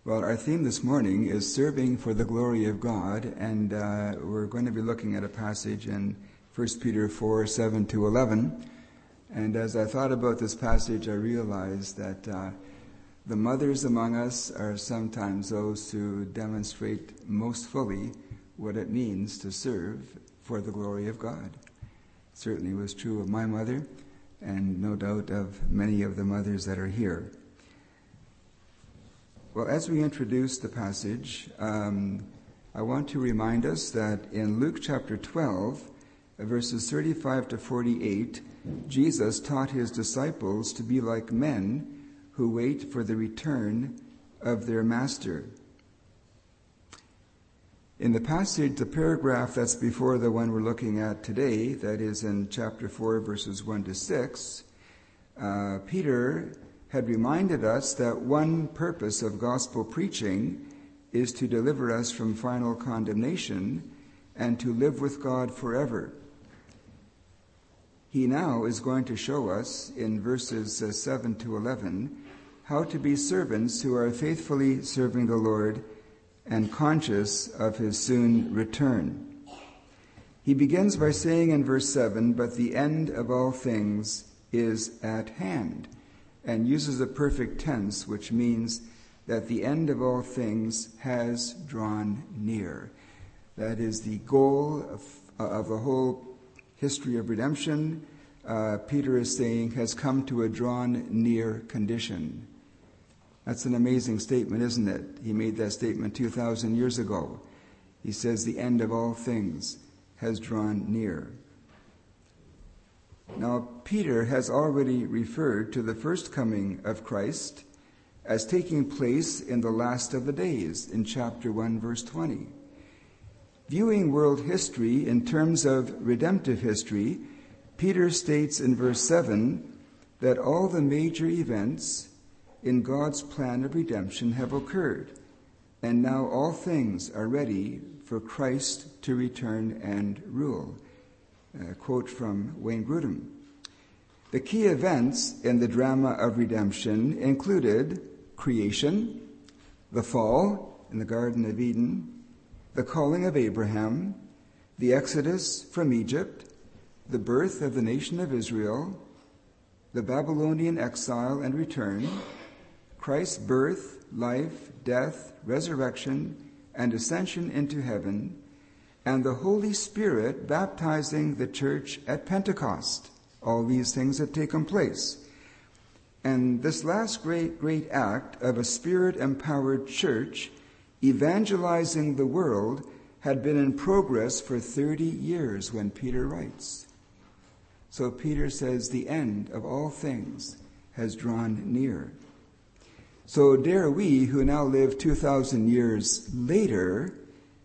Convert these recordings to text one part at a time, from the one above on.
Well, our theme this morning is serving for the glory of God, and we're going to be looking at a passage in 1 Peter 4, 7 to 11. And as I thought about this passage, I realized that the mothers among us are sometimes those who demonstrate most fully what it means to serve for the glory of God. It certainly was true of my mother, and no doubt of many of the mothers that are here. Well, as we introduce the passage, I want to remind us that in Luke chapter 12, verses 35 to 48, Jesus taught his disciples to be like men who wait for the return of their master. In the passage, the paragraph that's before the one we're looking at today, that is in chapter 4, verses 1 to 6, Peter had reminded us that one purpose of gospel preaching is to deliver us from final condemnation and to live with God forever. He now is going to show us in verses 7 to 11 how to be servants who are faithfully serving the Lord and conscious of his soon return. He begins by saying in verse 7, "But the end of all things is at hand," and uses a perfect tense, which means that the end of all things has drawn near. That is the goal of the whole history of redemption. Peter is saying has come to a drawn near condition. That's an amazing statement, isn't it? He made that statement 2,000 years ago. He says the end of all things has drawn near. Now, Peter has already referred to the first coming of Christ as taking place in the last of the days in chapter 1, verse 20. Viewing world history in terms of redemptive history, Peter states in verse 7 that all the major events in God's plan of redemption have occurred, and now all things are ready for Christ to return and rule. A quote from Wayne Grudem. The key events in the drama of redemption included creation, the fall in the Garden of Eden, the calling of Abraham, the exodus from Egypt, the birth of the nation of Israel, the Babylonian exile and return, Christ's birth, life, death, resurrection, and ascension into heaven, and the Holy Spirit baptizing the church at Pentecost. All these things had taken place. And this last great act of a Spirit-empowered church evangelizing the world had been in progress for 30 years when Peter writes. So Peter says the end of all things has drawn near. So dare we, who now live 2,000 years later,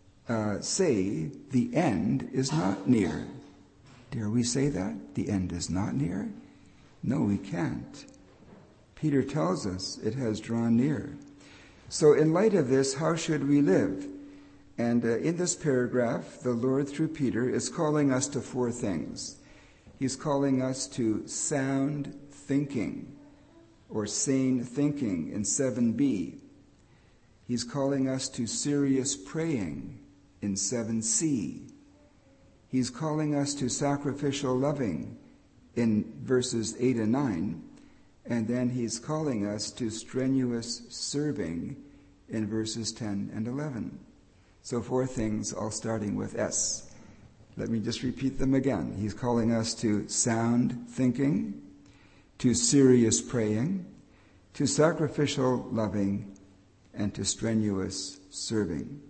say the end is not near. Dare we say that? The end is not near? No, we can't. Peter tells us it has drawn near. So in light of this, how should we live? And in this paragraph, the Lord, through Peter, is calling us to 4 things. He's calling us to sound thinking, or sane thinking in 7b. He's calling us to serious praying in 7c. He's calling us to sacrificial loving in verses 8 and 9. And then he's calling us to strenuous serving in verses 10 and 11. So 4 things, all starting with S. Let me just repeat them again. He's calling us to sound thinking, to serious praying, to sacrificial loving, and to strenuous serving.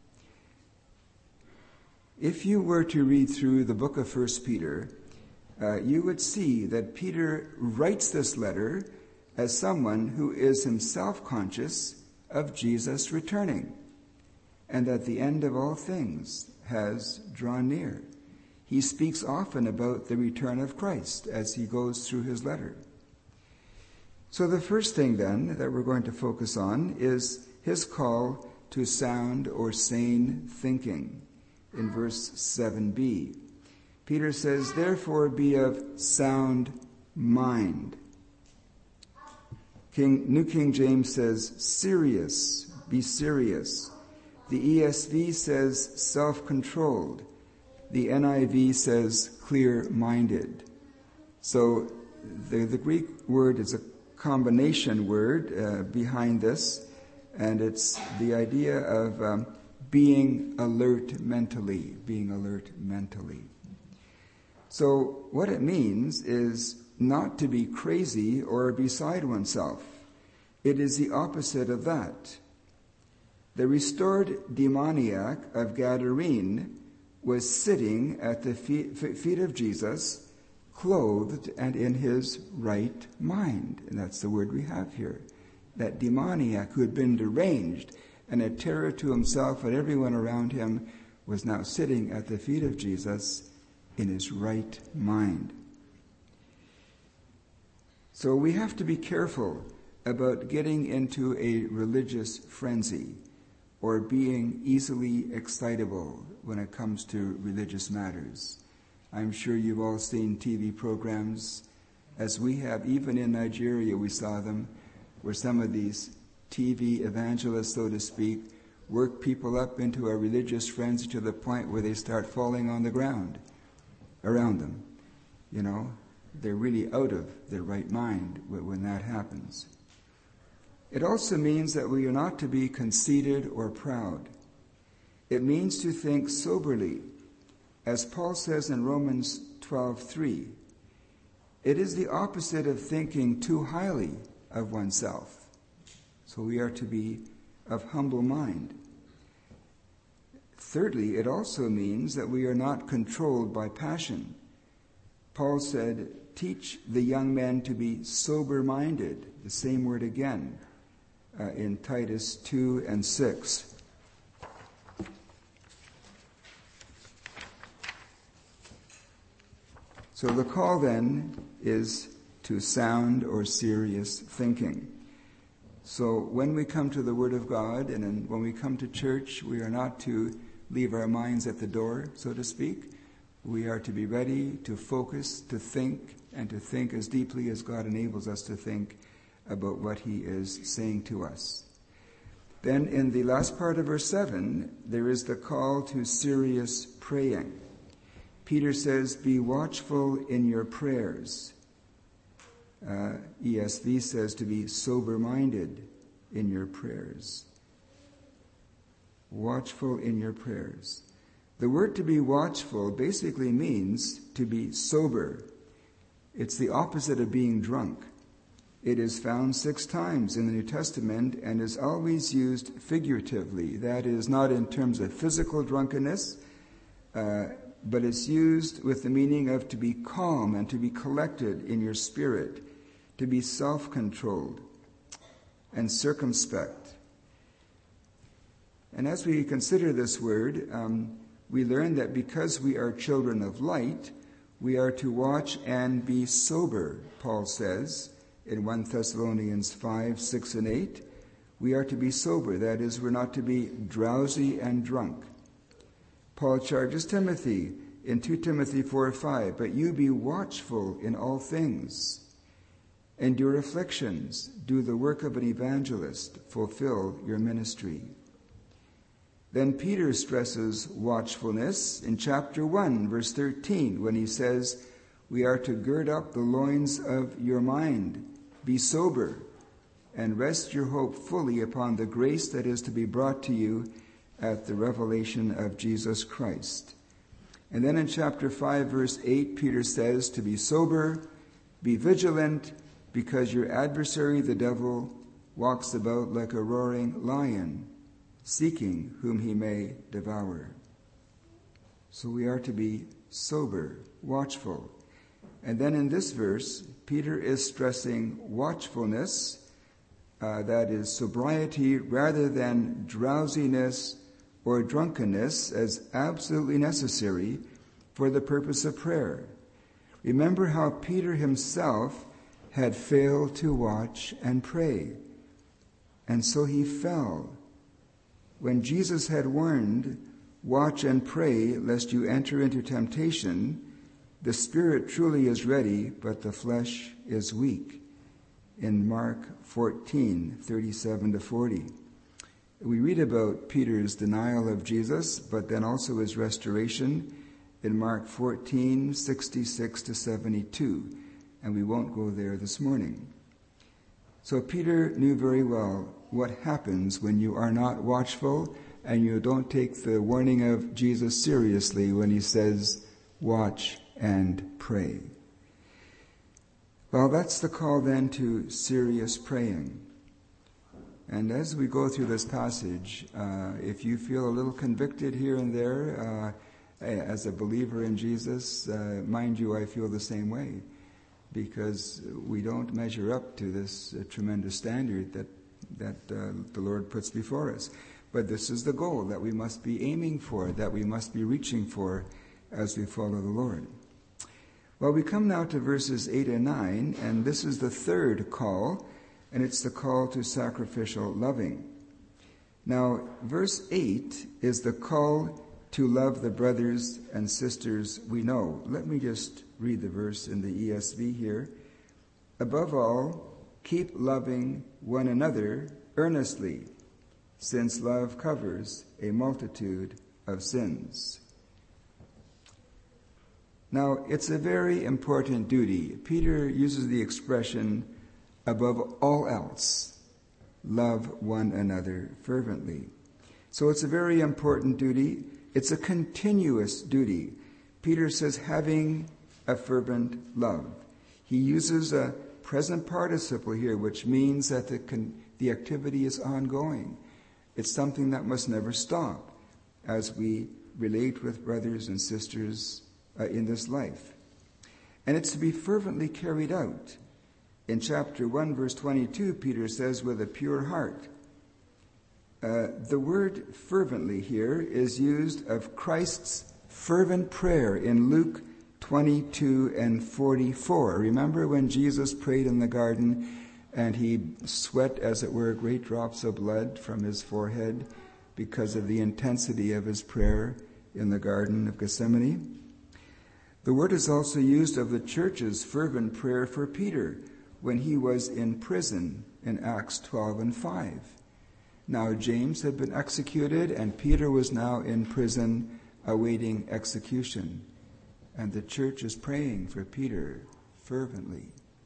If you were to read through the book of 1 Peter, you would see that Peter writes this letter as someone who is himself conscious of Jesus returning, and that the end of all things has drawn near. He speaks often about the return of Christ as he goes through his letter. So the first thing then that we're going to focus on is his call to sound or sane thinking in verse 7b. Peter says, "Therefore be of sound mind." New King James says, "serious be serious. The ESV says self-controlled. The NIV says clear-minded. So the Greek word is a combination word behind this, and it's the idea of being alert mentally. So what it means is not to be crazy or beside oneself. It is the opposite of that. The restored demoniac of Gadarene was sitting at the feet of Jesus, clothed and in his right mind. And that's the word we have here. That demoniac who had been deranged and a terror to himself and everyone around him was now sitting at the feet of Jesus in his right mind. So we have to be careful about getting into a religious frenzy or being easily excitable when it comes to religious matters. I'm sure you've all seen TV programs, as we have. Even in Nigeria we saw them, where some of these TV evangelists, so to speak, work people up into a religious frenzy to the point where they start falling on the ground around them. You know, they're really out of their right mind when that happens. It also means that we are not to be conceited or proud. It means to think soberly. As Paul says in Romans 12:3, it is the opposite of thinking too highly of oneself. So we are to be of humble mind. Thirdly, it also means that we are not controlled by passion. Paul said, teach the young men to be sober-minded, the same word again, in Titus 2 and 6. So the call then is to sound or serious thinking. So when we come to the Word of God and when we come to church, we are not to leave our minds at the door, so to speak. We are to be ready to focus, to think, and to think as deeply as God enables us to think about what He is saying to us. Then in the last part of verse 7, there is the call to serious praying. Peter says, be watchful in your prayers. ESV says to be sober-minded in your prayers. Watchful in your prayers. The word to be watchful basically means to be sober. It's the opposite of being drunk. It is found 6 times in the New Testament and is always used figuratively. That is, not in terms of physical drunkenness, but it's used with the meaning of to be calm and to be collected in your spirit, to be self-controlled and circumspect. And as we consider this word, we learn that because we are children of light, we are to watch and be sober, Paul says in 1 Thessalonians 5, 6, and 8. We are to be sober. That is, we're not to be drowsy and drunk. Paul charges Timothy in 2 Timothy 4, 5, but you be watchful in all things. Endure afflictions. Do the work of an evangelist. Fulfill your ministry. Then Peter stresses watchfulness in chapter 1, verse 13, when he says, we are to gird up the loins of your mind, be sober, and rest your hope fully upon the grace that is to be brought to you at the revelation of Jesus Christ. And then in chapter 5, verse 8, Peter says to be sober, be vigilant, because your adversary, the devil, walks about like a roaring lion, seeking whom he may devour. So we are to be sober, watchful. And then in this verse, Peter is stressing watchfulness, that is sobriety rather than drowsiness or drunkenness, as absolutely necessary for the purpose of prayer. Remember how Peter himself had failed to watch and pray, and so he fell. When Jesus had warned, watch and pray lest you enter into temptation, the spirit truly is ready, but the flesh is weak. In Mark 14, 37 to 40. We read about Peter's denial of Jesus, but then also his restoration in Mark 14, 66 to 72. And we won't go there this morning. So Peter knew very well what happens when you are not watchful and you don't take the warning of Jesus seriously when he says, watch and pray. Well, that's the call then to serious praying. And as we go through this passage, if you feel a little convicted here and there as a believer in Jesus, mind you, I feel the same way, because we don't measure up to this tremendous standard that the Lord puts before us. But this is the goal that we must be aiming for, that we must be reaching for as we follow the Lord. Well, we come now to verses 8 and 9, and this is the third call, and it's the call to sacrificial loving. Now, verse 8 is the call to love the brothers and sisters we know. Let me just read the verse in the ESV here. Above all, keep loving one another earnestly, since love covers a multitude of sins. Now, it's a very important duty. Peter uses the expression, above all else, love one another fervently. So it's a very important duty. It's a continuous duty. Peter says, having a fervent love. He uses a present participle here, which means that the activity is ongoing. It's something that must never stop as we relate with brothers and sisters in this life. And it's to be fervently carried out. In chapter 1, verse 22, Peter says, with a pure heart. The word fervently here is used of Christ's fervent prayer in Luke 22 and 44. Remember when Jesus prayed in the garden and he sweat, as it were, great drops of blood from his forehead because of the intensity of his prayer in the Garden of Gethsemane? The word is also used of the church's fervent prayer for Peter when he was in prison in Acts 12 and 5. Now James had been executed and Peter was now in prison awaiting execution. And the church is praying for Peter fervently.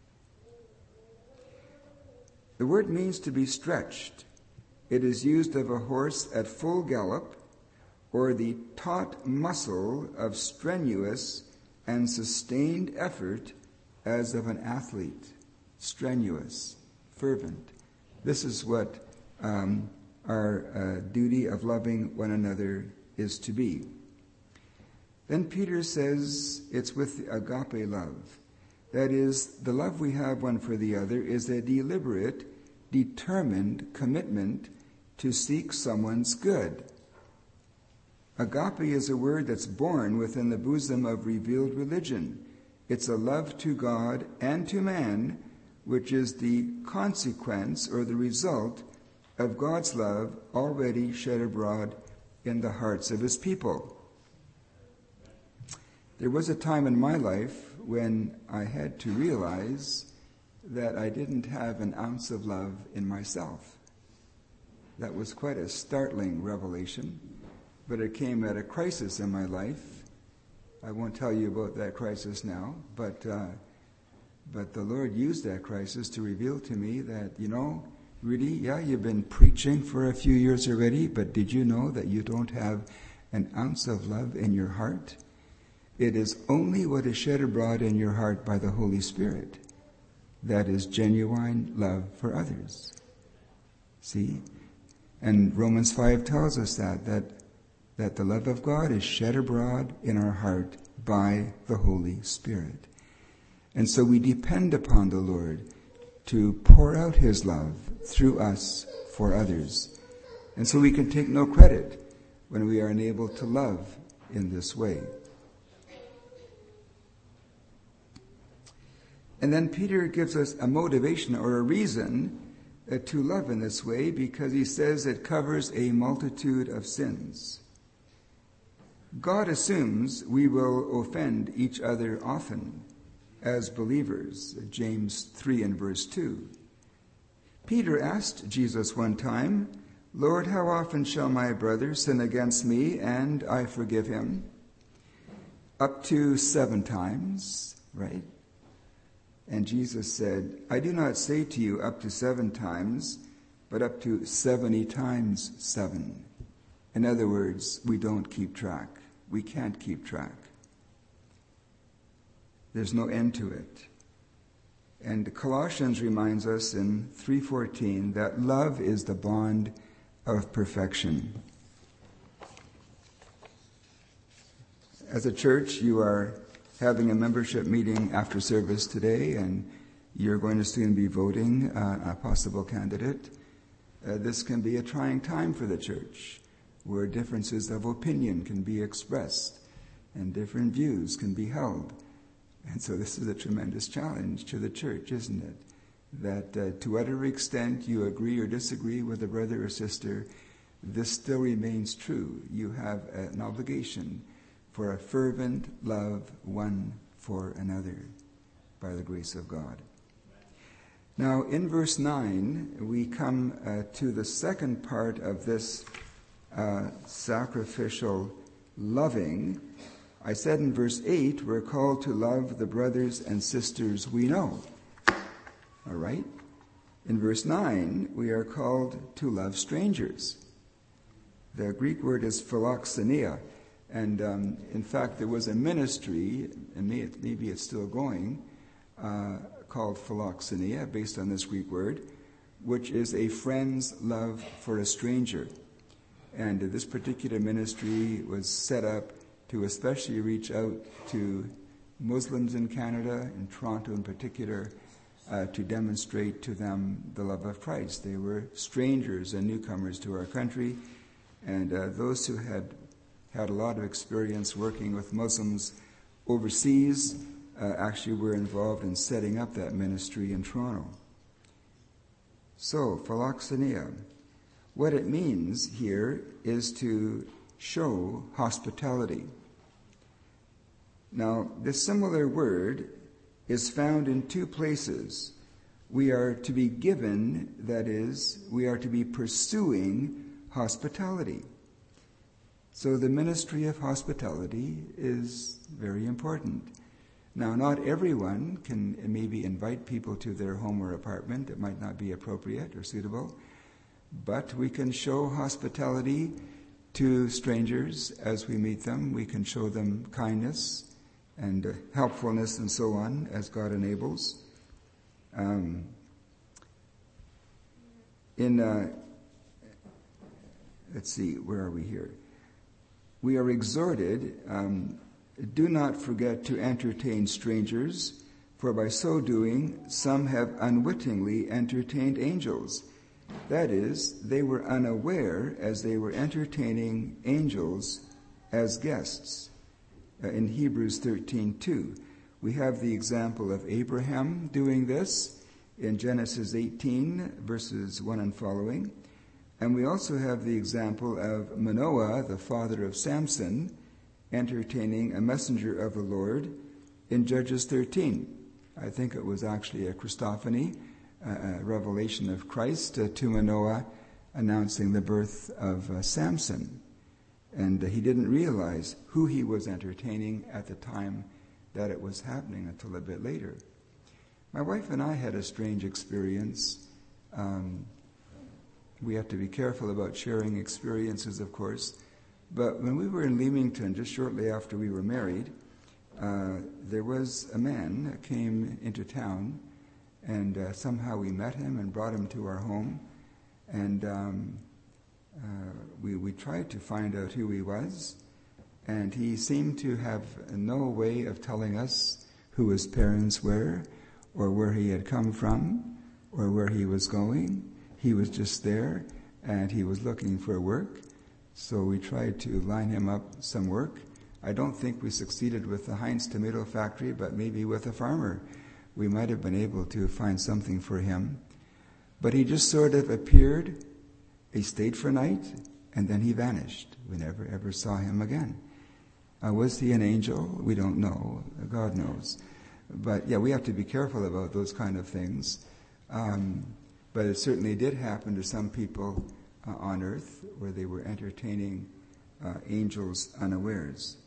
The word means to be stretched. It is used of a horse at full gallop or the taut muscle of strenuous and sustained effort as of an athlete. Strenuous, fervent. This is what our duty of loving one another is to be. Then Peter says it's with agape love. That is, the love we have one for the other is a deliberate, determined commitment to seek someone's good. Agape is a word that's born within the bosom of revealed religion. It's a love to God and to man, which is the consequence or the result of God's love already shed abroad in the hearts of his people. There was a time in my life when I had to realize that I didn't have an ounce of love in myself. That was quite a startling revelation, but it came at a crisis in my life. I won't tell you about that crisis now, but the Lord used that crisis to reveal to me that, Rudy, yeah, you've been preaching for a few years already, but did you know that you don't have an ounce of love in your heart? It is only what is shed abroad in your heart by the Holy Spirit that is genuine love for others. See? And Romans 5 tells us that the love of God is shed abroad in our heart by the Holy Spirit. And so we depend upon the Lord to pour out his love through us for others. And so we can take no credit when we are unable to love in this way. And then Peter gives us a motivation or a reason to love in this way, because he says it covers a multitude of sins. God assumes we will offend each other often as believers, James 3 and verse 2. Peter asked Jesus one time, Lord, how often shall my brother sin against me and I forgive him? Up to 7 times, right? And Jesus said, I do not say to you up to 7 times, but up to 70 times 7. In other words, we don't keep track. We can't keep track. There's no end to it. And Colossians reminds us in 3:14 that love is the bond of perfection. As a church, you are having a membership meeting after service today, and you're going to soon be voting a possible candidate. This can be a trying time for the church, where differences of opinion can be expressed and different views can be held. And so this is a tremendous challenge to the church, isn't it? That to whatever extent you agree or disagree with a brother or sister, this still remains true. You have an obligation for a fervent love one for another by the grace of God. Now, in verse 9, we come to the second part of this sacrificial loving. I said in verse 8, we're called to love the brothers and sisters we know. All right? In verse 9, we are called to love strangers. The Greek word is philoxenia. And in fact, there was a ministry, and maybe it's still going, called philoxenia, based on this Greek word, which is a friend's love for a stranger. And this particular ministry was set up to especially reach out to Muslims in Canada, in Toronto in particular, to demonstrate to them the love of Christ. They were strangers and newcomers to our country, and those who had a lot of experience working with Muslims overseas actually were involved in setting up that ministry in Toronto. So, philoxenia. What it means here is to show hospitality. Now, this similar word is found in 2 places. We are to be given, that is, we are to be pursuing hospitality. So the ministry of hospitality is very important. Now, not everyone can maybe invite people to their home or apartment. It might not be appropriate or suitable. But we can show hospitality to strangers as we meet them. We can show them kindness and helpfulness and so on as God enables. Let's see, where are we here? We are exhorted, do not forget to entertain strangers, for by so doing some have unwittingly entertained angels. That is, they were unaware as they were entertaining angels as guests. In Hebrews 13:2, we have the example of Abraham doing this in Genesis 18, verses 1 and following. And we also have the example of Manoah, the father of Samson, entertaining a messenger of the Lord in Judges 13. I think it was actually a Christophany, a revelation of Christ to Manoah, announcing the birth of Samson. And he didn't realize who he was entertaining at the time that it was happening until a bit later. My wife and I had a strange experience. We have to be careful about sharing experiences, of course. But when we were in Leamington, just shortly after we were married, there was a man that came into town, and somehow we met him and brought him to our home. And we tried to find out who he was, and he seemed to have no way of telling us who his parents were, or where he had come from, or where he was going. He was just there, and he was looking for work. So we tried to line him up some work. I don't think we succeeded with the Heinz tomato factory, but maybe with a farmer we might have been able to find something for him. But he just sort of appeared, he stayed for a night, and then he vanished. We never ever saw him again. Was he an angel? We don't know. God knows. But yeah, we have to be careful about those kind of things. But it certainly did happen to some people on earth, where they were entertaining angels unawares.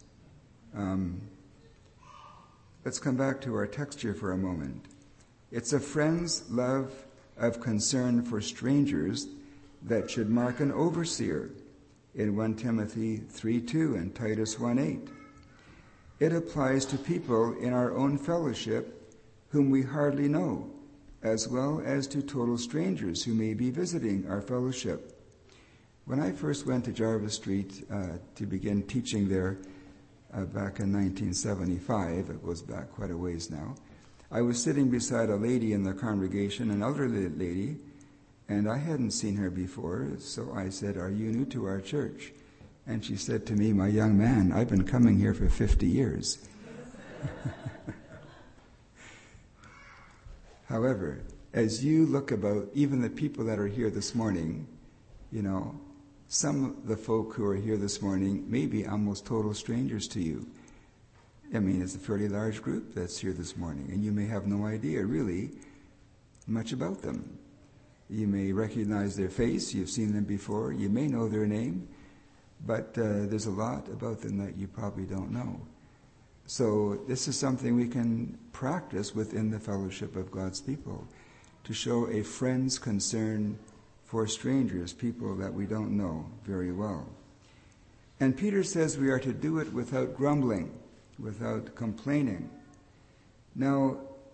Let's come back to our text here for a moment. It's a friend's love of concern for strangers that should mark an overseer in 1 Timothy 3:2 and Titus 1:8. It applies to people in our own fellowship whom we hardly know, as well as to total strangers who may be visiting our fellowship. When I first went to Jarvis Street to begin teaching there back in 1975, it goes back quite a ways now, I was sitting beside a lady in the congregation, an elderly lady, and I hadn't seen her before, so I said, "Are you new to our church?" And she said to me, "My young man, I've been coming here for 50 years. However, as you look about, even the people that are here this morning, some of the folk who are here this morning may be almost total strangers to you. I mean, it's a fairly large group that's here this morning, and you may have no idea really much about them. You may recognize their face, you've seen them before, you may know their name, but there's a lot about them that you probably don't know. So this is something we can practice within the fellowship of God's people, to show a friend's concern for strangers, people that we don't know very well. And Peter says we are to do it without grumbling, without complaining. Now,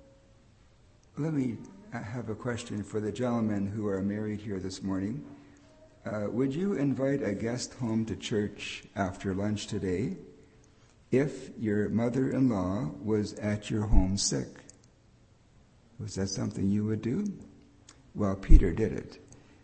let me have a question for the gentlemen who are married here this morning. Would you invite a guest home to church after lunch today if your mother-in-law was at your home sick? Was that something you would do? Well, Peter did it.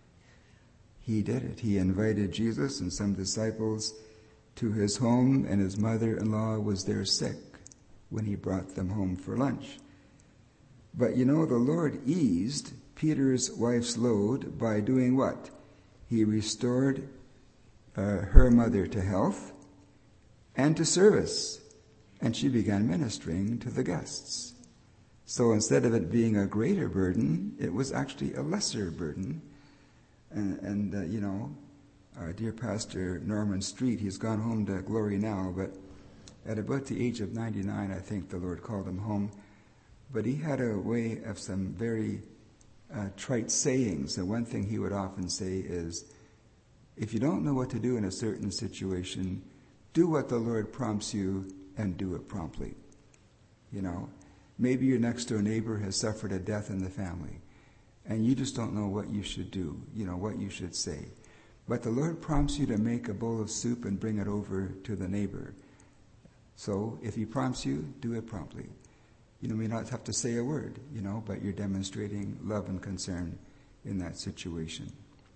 He did it. He invited Jesus and some disciples to his home, and his mother-in-law was there sick when he brought them home for lunch. But the Lord eased Peter's wife's load by doing what? He restored her mother to health and to service, and she began ministering to the guests. So instead of it being a greater burden, it was actually a lesser burden. And our dear Pastor Norman Street, he's gone home to glory now, but at about the age of 99, I think the Lord called him home. But he had a way of some very trite sayings. And one thing he would often say is, if you don't know what to do in a certain situation, do what the Lord prompts you and do it promptly. Maybe your next door neighbor has suffered a death in the family, and you just don't know what you should do, what you should say. But the Lord prompts you to make a bowl of soup and bring it over to the neighbor. So if he prompts you, do it promptly. You may not have to say a word, but you're demonstrating love and concern in that situation.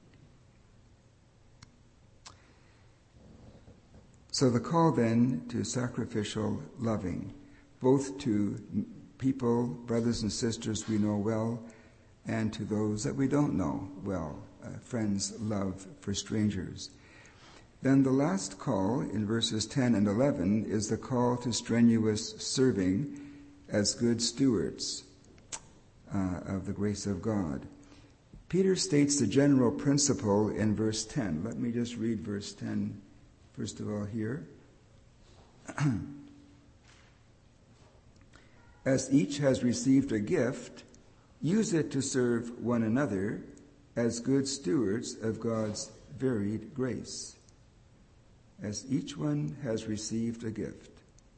So the call then to sacrificial loving, both to people, brothers and sisters we know well, and to those that we don't know well, friends' love for strangers. Then the last call in verses 10 and 11 is the call to strenuous serving as good stewards of the grace of God. Peter states the general principle in verse 10. Let me just read verse 10 first of all here. As each has received a gift, use it to serve one another as good stewards of God's varied grace. As each one has received a gift.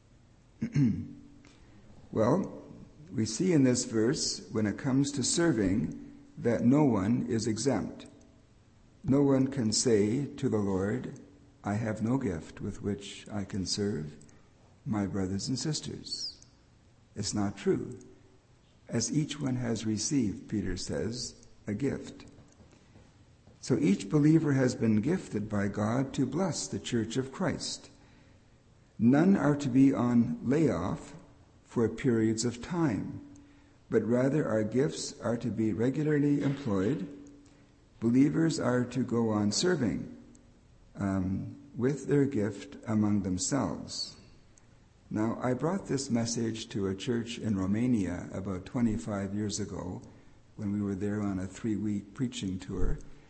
Well, we see in this verse, when it comes to serving, that no one is exempt. No one can say to the Lord, I have no gift with which I can serve my brothers and sisters. It's not true. As each one has received, Peter says, a gift. So each believer has been gifted by God to bless the church of Christ. None are to be on layoff for periods of time, but rather our gifts are to be regularly employed. Believers are to go on serving with their gift among themselves. Now, I brought this message to a church in Romania about 25 years ago when we were there on a 3-week preaching tour.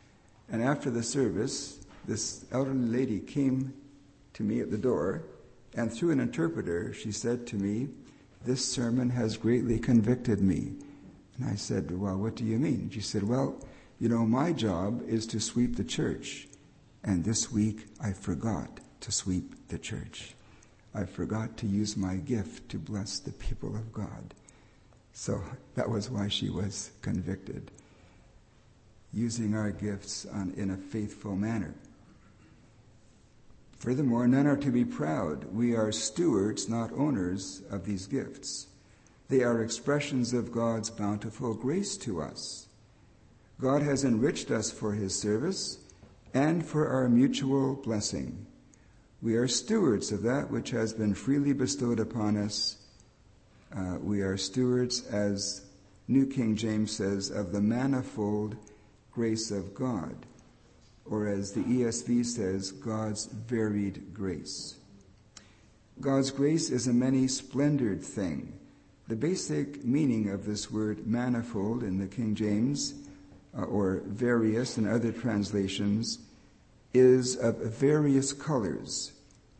And after the service, this elderly lady came to me at the door, and through an interpreter, she said to me, "This sermon has greatly convicted me." And I said, "Well, what do you mean?" She said, "Well, my job is to sweep the church, and this week I forgot to sweep the church. I forgot to use my gift to bless the people of God." So that was why she was convicted. Using our gifts in a faithful manner. Furthermore, none are to be proud. We are stewards, not owners, of these gifts. They are expressions of God's bountiful grace to us. God has enriched us for his service and for our mutual blessing. We are stewards of that which has been freely bestowed upon us. We are stewards, as New King James says, of the manifold grace of God, or as the ESV says, God's varied grace. God's grace is a many-splendored thing. The basic meaning of this word manifold in the King James, or various in other translations, is of various colors.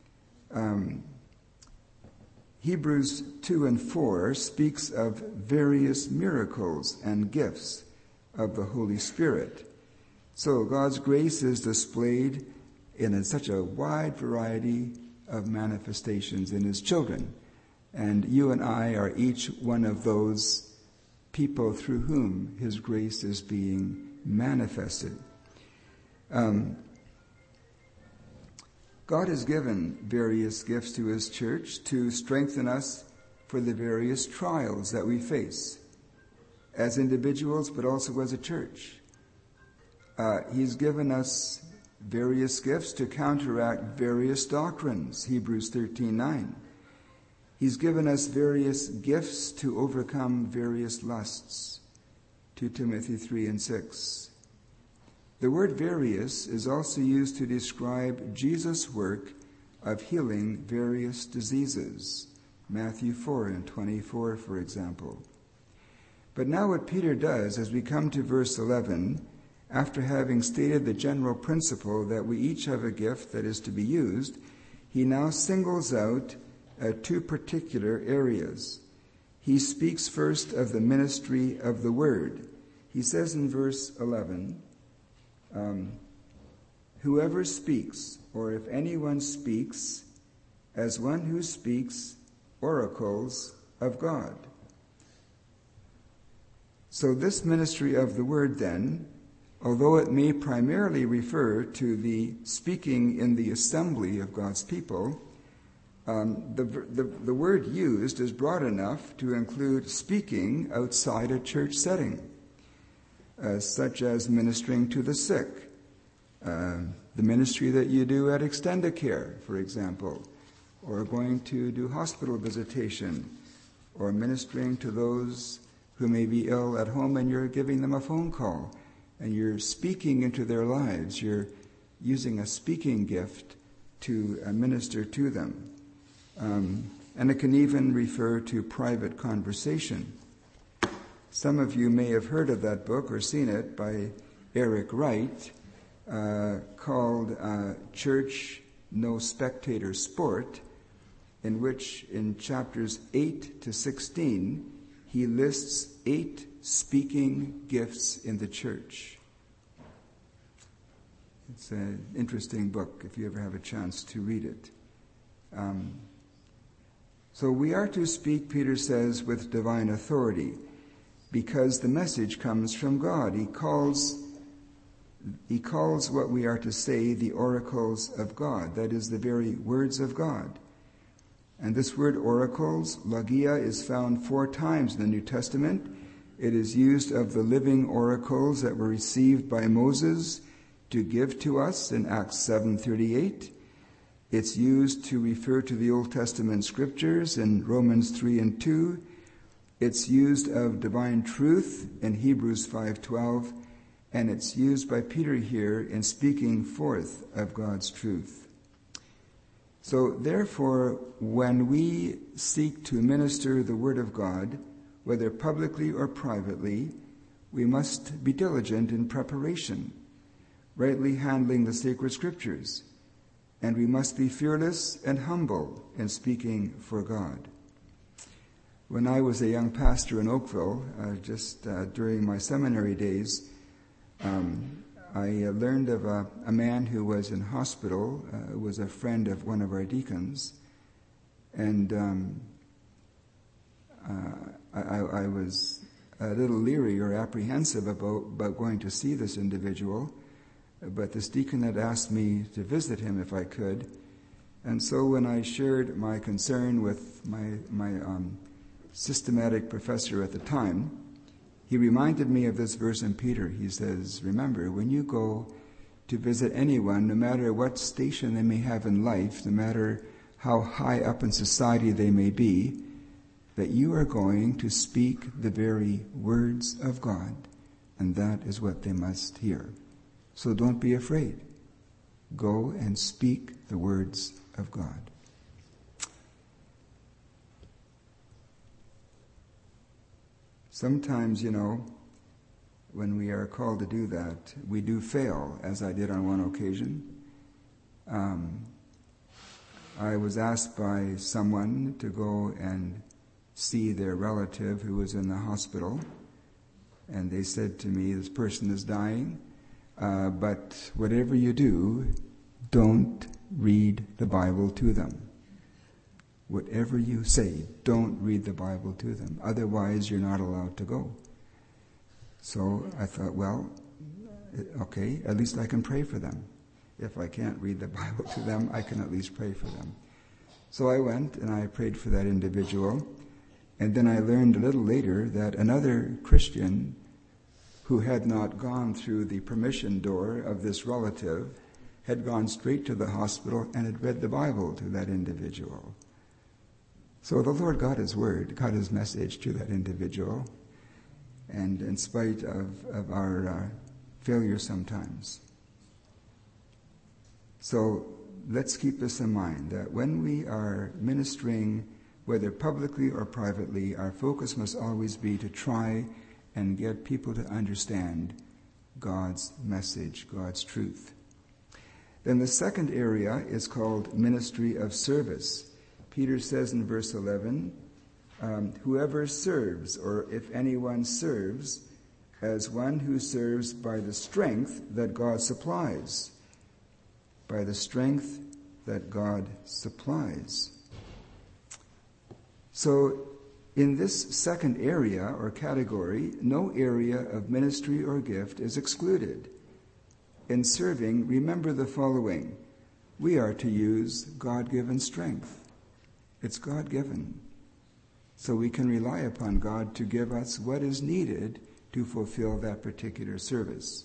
Hebrews 2 and 4 speaks of various miracles and gifts of the Holy Spirit. So God's grace is displayed in such a wide variety of manifestations in his children. And you and I are each one of those people through whom his grace is being manifested. God has given various gifts to his church to strengthen us for the various trials that we face as individuals, but also as a church. He's given us various gifts to counteract various doctrines, Hebrews 13:9. He's given us various gifts to overcome various lusts, 2 Timothy 3 and 6. The word various is also used to describe Jesus' work of healing various diseases, Matthew 4 and 24, for example. But now what Peter does as we come to verse 11, after having stated the general principle that we each have a gift that is to be used, he now singles out two particular areas. He speaks first of the ministry of the word. He says in verse 11, whoever speaks, or if anyone speaks, as one who speaks oracles of God. So this ministry of the word then, although it may primarily refer to the speaking in the assembly of God's people, the word used is broad enough to include speaking outside a church setting, such as ministering to the sick, the ministry that you do at Extendicare, for example, or going to do hospital visitation, or ministering to those who may be ill at home and you're giving them a phone call and you're speaking into their lives. You're using a speaking gift to minister to them. And it can even refer to private conversation. Some of you may have heard of that book or seen it by Eric Wright, called Church No Spectator Sport, in which in chapters 8 to 16, he lists 8 speaking gifts in the church. It's an interesting book if you ever have a chance to read it. So we are to speak, Peter says, with divine authority, because the message comes from God. He calls what we are to say the oracles of God, that is, the very words of God. And this word oracles, logia, is found 4 times in the New Testament. It is used of the living oracles that were received by Moses to give to us in Acts 7:38. It's used to refer to the Old Testament scriptures in Romans 3 and 2. It's used of divine truth in Hebrews 5:12. And it's used by Peter here in speaking forth of God's truth. So therefore, when we seek to minister the word of God, whether publicly or privately, we must be diligent in preparation. rightly handling the sacred scriptures, and we must be fearless and humble in speaking for God. When I was a young pastor in Oakville, during my seminary days, I learned of a man who was in hospital, was a friend of one of our deacons, and I was a little leery or apprehensive about going to see this individual, but this deacon had asked me to visit him if I could. And so when I shared my concern with my systematic professor at the time, he reminded me of this verse in Peter. He says, remember, when you go to visit anyone, no matter what station they may have in life, no matter how high up in society they may be, that you are going to speak the very words of God, and that is what they must hear. So don't be afraid. Go and speak the words of God. Sometimes, when we are called to do that, we do fail, as I did on one occasion. I was asked by someone to go and see their relative who was in the hospital, and they said to me, this person is dying, but whatever you do, don't read the Bible to them. Whatever you say, don't read the Bible to them. Otherwise, you're not allowed to go. So I thought, well, okay, at least I can pray for them. If I can't read the Bible to them, I can at least pray for them. So I went and I prayed for that individual. And then I learned a little later that another Christian who had not gone through the permission door of this relative had gone straight to the hospital and had read the Bible to that individual. So the Lord got His word, got His message to that individual, and in spite of our failure sometimes. So let's keep this in mind, that when we are ministering, whether publicly or privately, our focus must always be to try and get people to understand God's message, God's truth. Then the second area is called ministry of service. Peter says in verse 11, whoever serves, or if anyone serves, as one who serves by the strength that God supplies. By the strength that God supplies. So in this second area or category, no area of ministry or gift is excluded. In serving, remember the following. We are to use God-given strength. It's God-given. So we can rely upon God to give us what is needed to fulfill that particular service.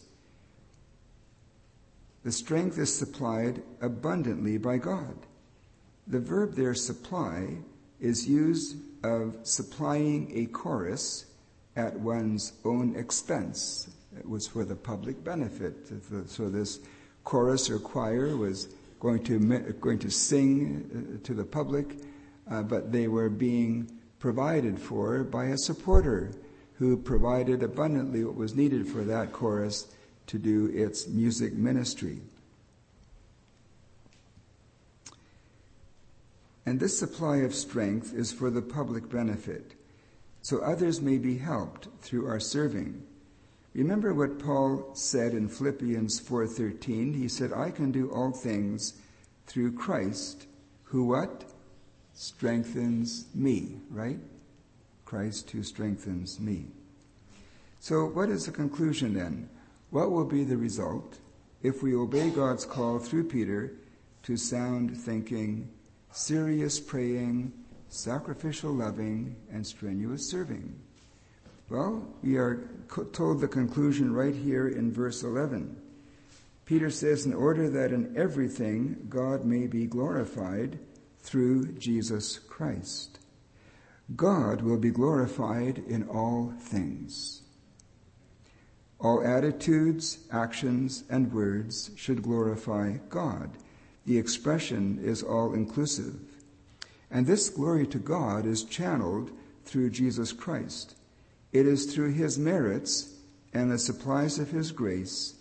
The strength is supplied abundantly by God. The verb there, supply, is used of supplying a chorus at one's own expense. It was for the public benefit. So this chorus or choir was going to sing to the public, but they were being provided for by a supporter who provided abundantly what was needed for that chorus to do its music ministry. And this supply of strength is for the public benefit, so others may be helped through our serving. Remember what Paul said in Philippians 4:13. He said, I can do all things through Christ, who what? Strengthens me, right? Christ who strengthens me. So what is the conclusion then? What will be the result if we obey God's call through Peter to sound thinking, serious praying, sacrificial loving, and strenuous serving? Well, we are told the conclusion right here in verse 11. Peter says, in order that in everything God may be glorified through Jesus Christ. God will be glorified in all things. All attitudes, actions, and words should glorify God. The expression is all-inclusive. And this glory to God is channeled through Jesus Christ. It is through His merits and the supplies of His grace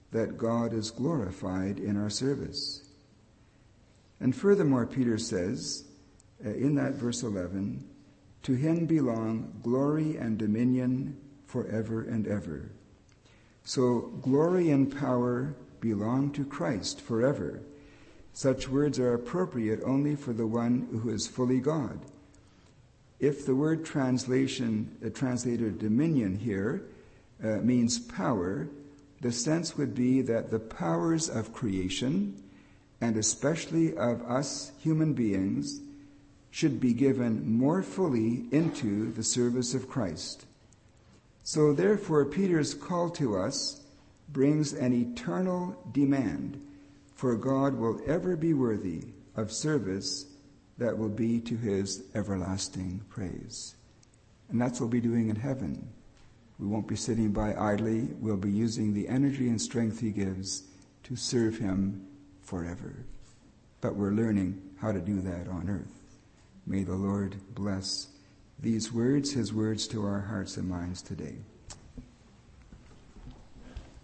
that God is glorified in our service. And furthermore, Peter says, in that verse 11, to him belong glory and dominion forever and ever. So glory and power belong to Christ forever. Such words are appropriate only for the one who is fully God. If the word translated dominion here means power, the sense would be that the powers of creation, and especially of us human beings, should be given more fully into the service of Christ. So therefore, Peter's call to us brings an eternal demand, for God will ever be worthy of service that will be to his everlasting praise. And that's what we'll be doing in heaven. We won't be sitting by idly. We'll be using the energy and strength he gives to serve him forever. But we're learning how to do that on earth. May the Lord bless these words, his words to our hearts and minds today.